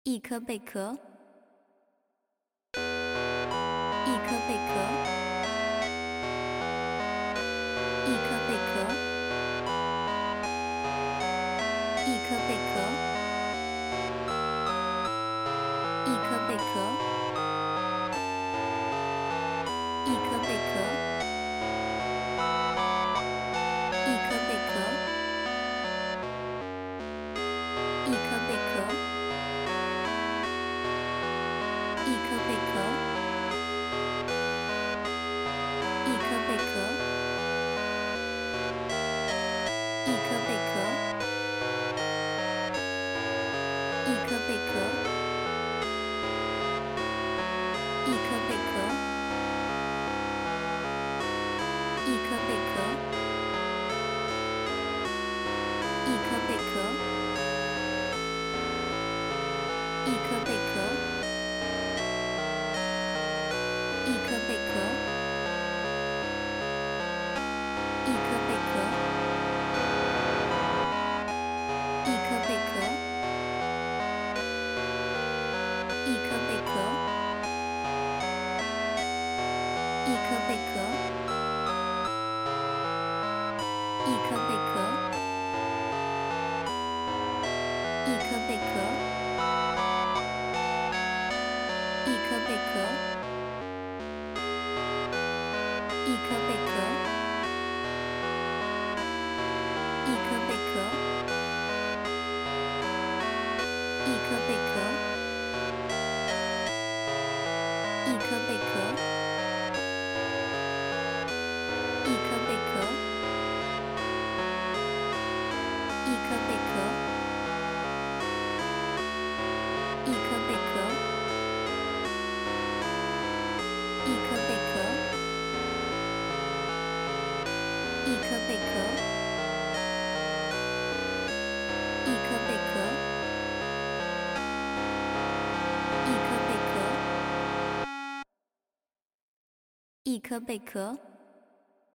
一颗贝壳，一颗贝壳，一颗贝壳，一颗贝壳，一颗贝壳，一颗贝壳，一颗贝壳，一颗贝壳。一颗贝壳，一颗贝壳，一颗贝壳，一颗贝壳，一颗贝壳，一颗贝壳，一颗贝壳，一颗贝壳。一颗贝壳，一颗贝壳，一颗贝壳，一颗贝壳，一颗贝壳，一颗贝壳，一颗贝壳，一颗贝壳。一颗贝壳，一颗贝壳，一颗贝壳，一颗贝壳，一颗贝壳，一颗贝壳，一颗贝壳，一颗贝壳。一颗贝壳，一颗贝壳，一颗贝壳，一颗贝壳。